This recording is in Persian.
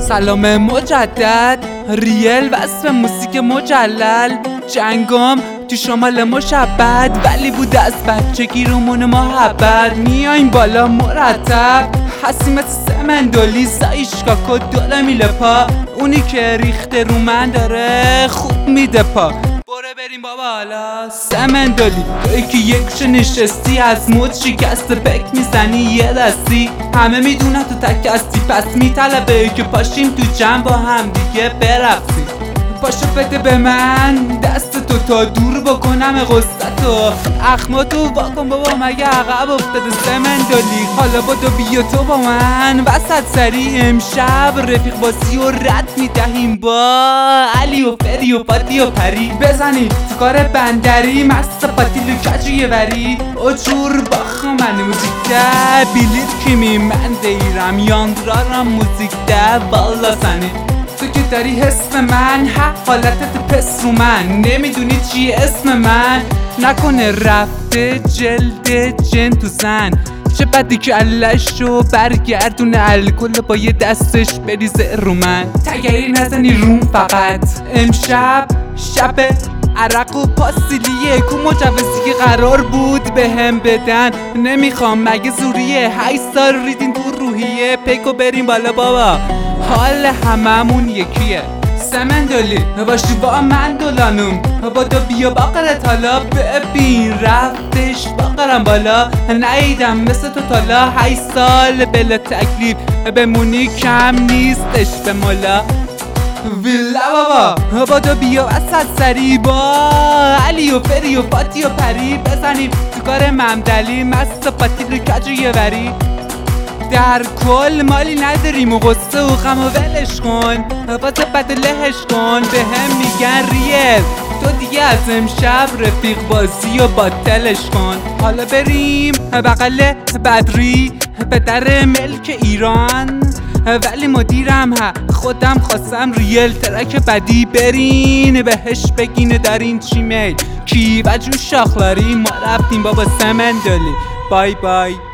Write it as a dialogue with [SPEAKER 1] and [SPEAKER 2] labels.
[SPEAKER 1] سلام مجدد ریل وصف موسیقی مجلل جنگام تو شمال مشبد ولی بود از بچگی رومون محبت میایم بالا مرتب هستی مثل سمندولی زایشگاه کد داره میله پا اونی که ریخته رو من داره خوب میده پا بره بریم بابا حالا سمندولی توی که یکش نشستی از مد شکسته بک میزنی یه دستی همه میدونن تو تک هستی پس میطلبه که پاشیم تو جمع با هم دیگه برقصیم پاشو بده به من دست تو تا دور بکنم قصتو اخماتو واکن بابا مگه عقب افتاده سمندولی حالا بادو بیا تو با من وسط سری امشب رفیق بازی و رد میدهیم با علی و فری و فاتی و پری بزنی تو کار بندری مست پاتیلو کجو یه بری اجور باخ من موزیک ده بیلیر کمی من دیرم یاندرارم موزیک ده والا سنی تو که داری حسم من حالتت پس رو من نمیدونی چیه اسم من نکنه رفته جلد جن تو زن چه بدی که علشو برگردونه الکل با یه دستش بریزه رو من تگری نزنی روم فقط امشب شب عرق و پاسیلیه کو مجوزی که قرار بود به هم بدن نمیخوام مگه زوریه 8 سال ریدین تو روحیه پیکو بریم بالا بابا حال هممون یکیه سمندولی باشی با من دولانم بادو بیا باقرت حالا ببین رفتش باقرم بالا نایدم مثل تو تالا 8 سال بلا تکلیف بمونی کم نیستش به مولا ویلا بابا بادو بیا وسط سری با علی و فری و فاتی و پری بزنیم تو کار ممدلی مست و پاتی رو کجو یه بری در کل مالی نداریم و غصه و غم و ولش کن واسه بدلهش کن به هم میگن ریل تو دیگه از امشب رفیق بازی و باطلش کن حالا بریم بغل بدری به در ملک ایران ولی مدیرم خودم خواستم ریل ترک بدی برین بهش بگین دارین چی میل کی و جو شاخلاری ما رفتیم بابا سمندولی بای بای